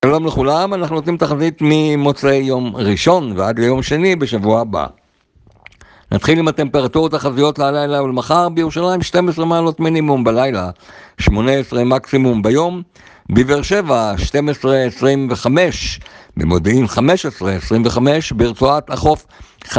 שלום לכולם, אנחנו נותנים תחזית ממוצאי יום ראשון ועד ליום שני בשבוע הבא. נתחיל עם הטמפרטורות החזויות להלילה ולמחר. בירושלים 12 מעלות מינימום בלילה, 18 מקסימום ביום. בבאר שבע 12-25, במודיעין 15-25, ברצועת החוף 15-23,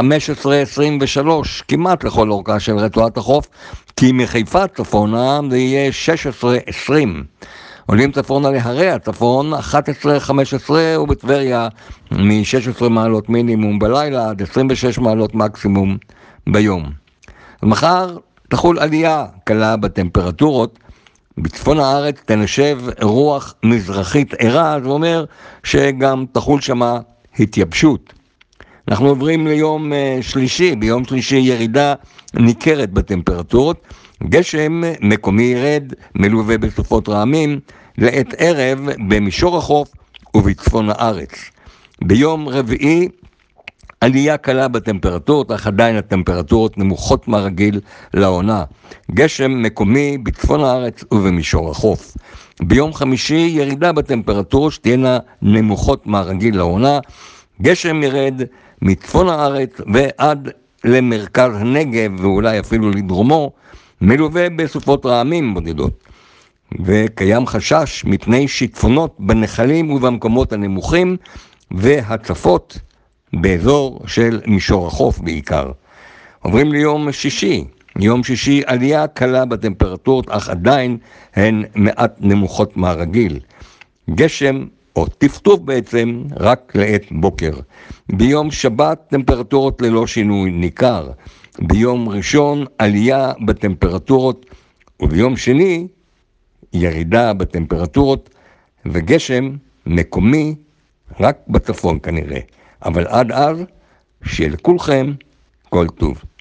כמעט לכל אורכה של רצועת החוף, כי מחיפה צפונה זה יהיה 16-20. עולים צפונה להרי הצפון 11-15, ובטבריה מ-16 מעלות מינימום בלילה עד 26 מעלות מקסימום ביום. ומחר תחול עלייה קלה בטמפרטורות. בצפון הארץ תנשב רוח מזרחית ערה, זה אומר שגם תחול שמה התייבשות. אנחנו עוברים ליום שלישי. ביום שלישי ירידה ניכרת בטמפרטורות, גשם מקומי ירד מלווה בסופות רעמים לעת ערב במישור החוף ובצפון הארץ. ביום רביעי עלייה קלה בטמפרטורות, אך עדיין הטמפרטורות נמוכות מהרגיל לעונה. גשם מקומי בצפון הארץ ובמישור החוף. ביום חמישי ירידה בטמפרטורות שתהיינה נמוכות מהרגיל לעונה. גשם ירד מצפון הארץ ועד למרכז הנגב ואולי אפילו לדרומו, מלווה בסופות רעמים בודדות. וקיים חשש מפני שיטפונות בנחלים ובמקומות הנמוכים והצפות באזור של מישור החוף בעיקר. עוברים ליום שישי. יום שישי עלייה קלה בטמפרטורות, אך עדיין הן מעט נמוכות מהרגיל. גשם או טפטוף בעצם רק לעת בוקר. ביום שבת טמפרטורות ללא שינוי ניכר. ביום ראשון עלייה בטמפרטורות, וביום שני ירידה בטמפרטורות וגשם מקומי רק בצפון כנראה. אבל עד אז שיהיה לכולכם כל טוב.